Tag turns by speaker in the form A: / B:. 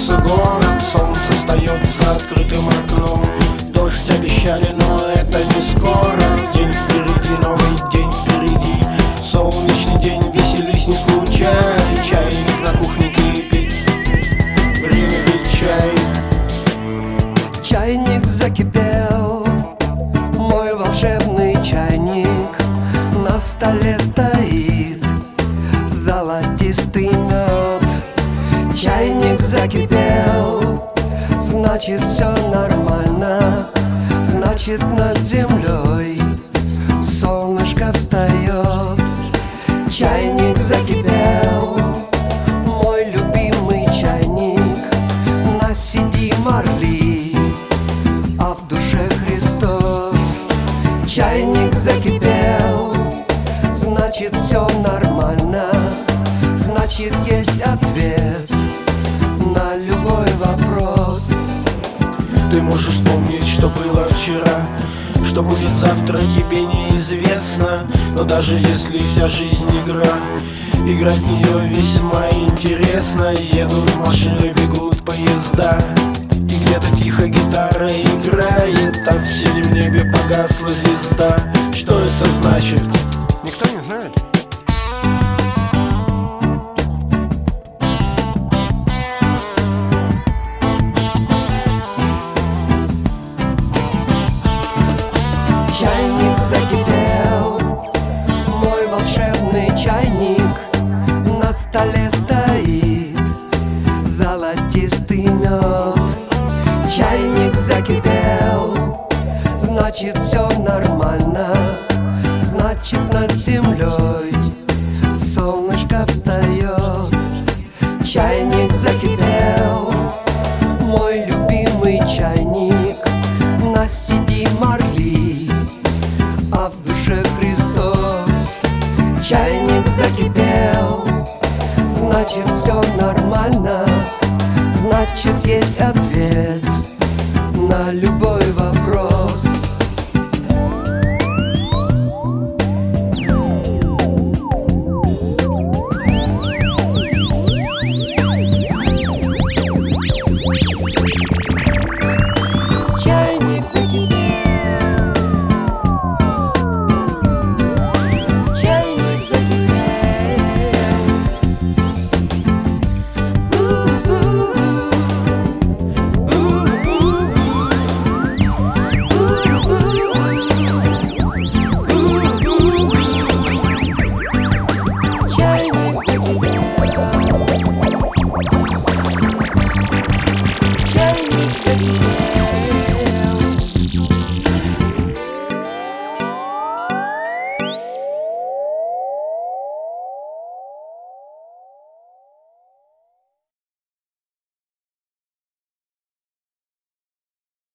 A: Кружится город, солнце встает за открытым окном. Дождь обещали, но это не скоро. День впереди, новый день впереди. Солнечный день, веселись, не скучай. Чайник на кухне кипит, время пить чай.
B: Чайник закипел, мой волшебный чайник. На столе стоит золотистый мед. Чайник закипел, значит все нормально. Значит над землей солнышко встает. Чайник закипел, мой любимый чайник. На сиди марли, а в душе Христос. Чайник закипел, значит все нормально. Значит есть ответ на любой вопрос.
A: Ты можешь помнить, что было вчера, что будет завтра, тебе неизвестно. Но даже если вся жизнь игра, играть в нее весьма интересно. Едут машины, бегут поезда, и где-то тихо гитара играет. А в синем небе погасла звезда. Что это значит? Никто не знает.
B: Чайник закипел, мой волшебный чайник. На столе стоит золотистый мед. Чайник закипел, значит все нормально. Значит над землей солнышко встает. Чайник закипел, мой любимый чайник. На сиди марли, а в душе Христос. Чайник закипел, значит все нормально. Значит есть ответ на любой